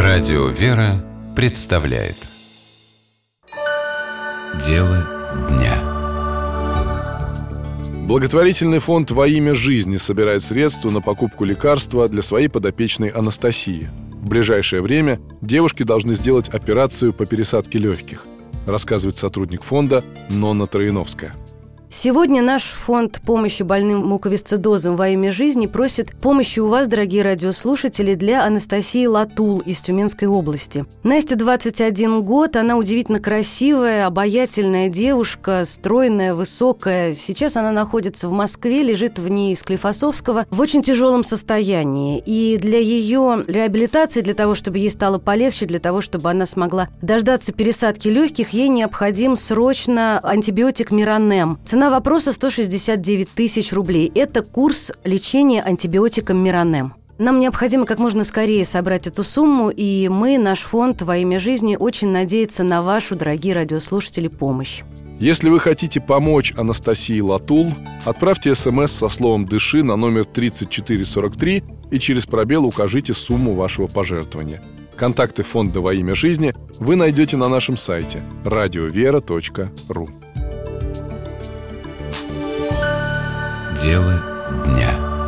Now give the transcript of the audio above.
Радио «Вера» представляет Дело дня. Благотворительный фонд «Во имя жизни» собирает средства на покупку лекарства для своей подопечной Анастасии. В ближайшее время девушки должны сделать операцию по пересадке легких, рассказывает сотрудник фонда Нонна Троиновская. Сегодня наш фонд помощи больным муковисцидозом «Во имя жизни» просит помощи у вас, дорогие радиослушатели, для Анастасии Латул из Тюменской области. Насте 21 год, она удивительно красивая, обаятельная девушка, стройная, высокая. Сейчас она находится в Москве, лежит в ней Склифосовского в очень тяжелом состоянии. И для ее реабилитации, для того, чтобы ей стало полегче, для того, чтобы она смогла дождаться пересадки легких, ей необходим срочно антибиотик Миронем. Цена вопроса 169 тысяч рублей. Это курс лечения антибиотиком Миронем. Нам необходимо как можно скорее собрать эту сумму, и мы, наш фонд «Во имя жизни», очень надеется на вашу, дорогие радиослушатели, помощь. Если вы хотите помочь Анастасии Латул, отправьте СМС со словом «Дыши» на номер 3443 и через пробел укажите сумму вашего пожертвования. Контакты фонда «Во имя жизни» вы найдете на нашем сайте radiovera.ru. Дело дня.